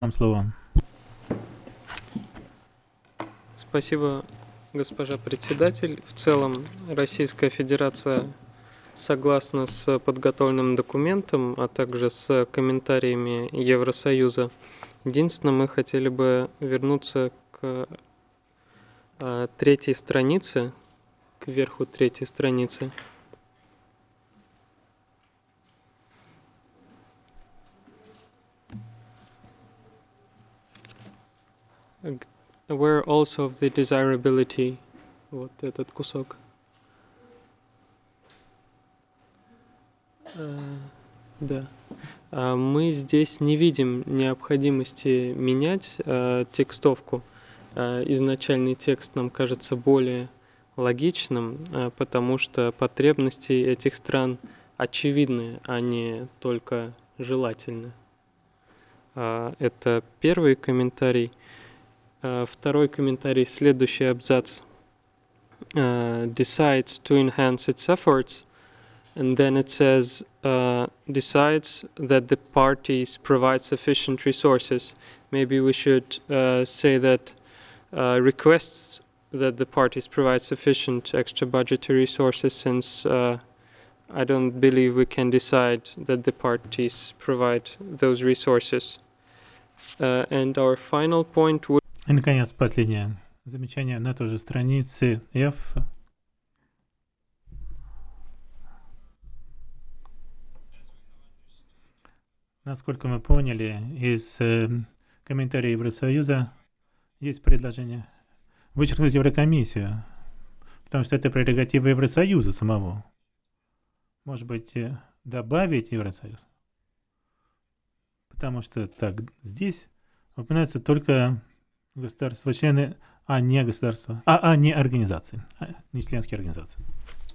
Вам слово. Спасибо, госпожа председатель. В целом, Российская Федерация согласна с подготовленным документом, а также с комментариями Евросоюза. Единственное, мы хотели бы вернуться к третьей странице, к верху третьей страницы. Aware also of the desirability. Вот этот кусок. Да. Мы здесь не видим необходимости менять текстовку. Изначальный текст нам кажется более логичным, потому что потребности этих стран очевидны, а не только желательны. Это первый комментарий. Второй комментарий, следующий абзац. Decides to enhance its efforts. And then it says, decides that the parties provide sufficient resources. Maybe we should say that requests that the parties provide sufficient extra budgetary resources, since I don't believe we can decide that the parties provide those resources. And our final point would... И, наконец, последнее замечание на той же странице F. Насколько мы поняли из комментариев Евросоюза, есть предложение вычеркнуть Еврокомиссию, потому что это прерогатива Евросоюза самого. Может быть, добавить Евросоюз? Потому что так здесь упоминаются только государства-члены, а не государства, не организации, не членские организации.